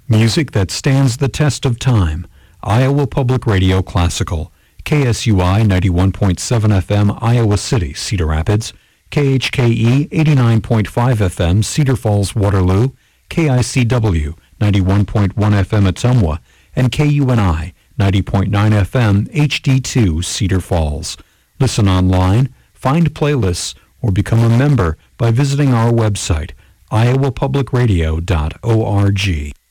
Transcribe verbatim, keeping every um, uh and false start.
Music that stands the test of time. Iowa Public Radio Classical. K S U I ninety-one point seven F M, Iowa City, Cedar Rapids. K H K E eighty-nine point five F M, Cedar Falls, Waterloo. K I C W ninety-one point one F M, Ottumwa. And K U N I ninety point nine F M, H D two, Cedar Falls. Listen online, find playlists, or become a member by visiting our website, iowa public radio dot org.